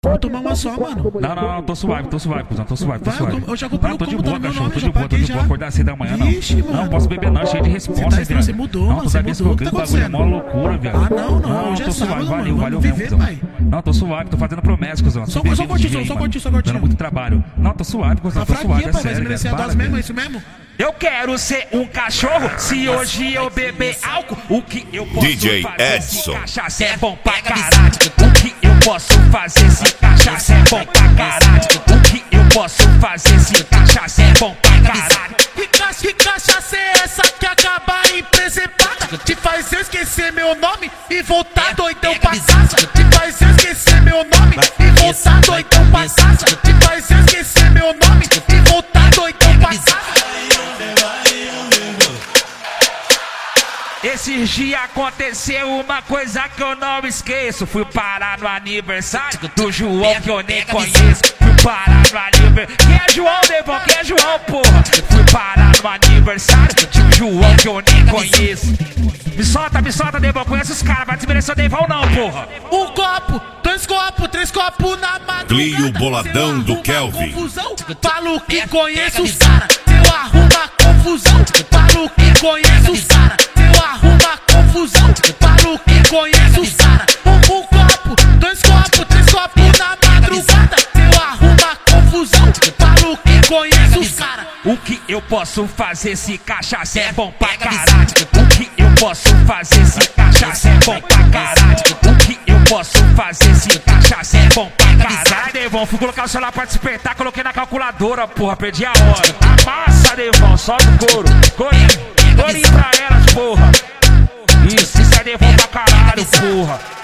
Vou tomar uma só, mano. Não, tô suave, cuzão, tô suave. Eu já comprei não, o tô de combo, boa, tá no meu cachorro, nome, tô já de boa, paguei já. acordar cedo da manhã, não. Vixe, mano. Não, posso beber não, cheio de responsa, Você viado. mudou, não, mano, toda vez que eu o que tá ganho, bagulho é mó acontecendo? loucura, viado. Não, hoje tô é suave, sábado, valeu mano, vamos mesmo, viver, cuzão. pai. Não, tô suave, tô fazendo promessa, cuzão. Só bebendo curtir, DJ, só mano. curtir. Dando muito trabalho. Não, tô suave, cuzão, Tá tô suave, fraquinha, pai, vai sério, merecer a velho. dose mesmo, é isso mesmo? Eu quero ser um cachorro, se hoje eu beber álcool, o que eu posso DJ fazer Edson. se cachaça é bom pra caralho? O que eu posso fazer se cachaça é bom pra caralho? O que eu posso fazer se cachaça é bom pra caralho? Que cachaça é essa que acaba em presepada? Te faz eu esquecer meu nome e voltar doidão pra casa. Te faz eu esquecer meu nome e voltar doidão pra casa. Te faz eu esquecer meu nome e voltar doidão pra casa. Esses dias aconteceu uma coisa que eu não esqueço. Fui parar no aniversário do João que eu nem conheço. Fui parar no aniversário. Quem é João, Devon? Quem é João, porra? Fui parar no aniversário de um João que eu nem conheço. Me solta, Devon. Conhece os caras, vai desmerecer o Devon não, porra. Um copo, dois copos, três copos na madrugada. Clio boladão do Kelvin. Confusão, falo que conheço os cara. Eu arrumo confusão, falo que conheço os cara. Eu arrumo confusão, falo que conheço os cara. Um copo, dois copos, três copos na madrugada. Eu arrumo confusão, falo que conheço os cara. O que eu posso fazer se cachaça é bom pra caralho? O que eu posso fazer se cachaça é bom pra caralho? O que eu posso fazer se cachaça é bom pra caralho? Devon, fui colocar o celular pra despertar, coloquei na calculadora, porra, perdi a hora. Amassa, Devon, sobe o couro. Corinho pra elas, porra. Isso é Devon pra caralho, porra.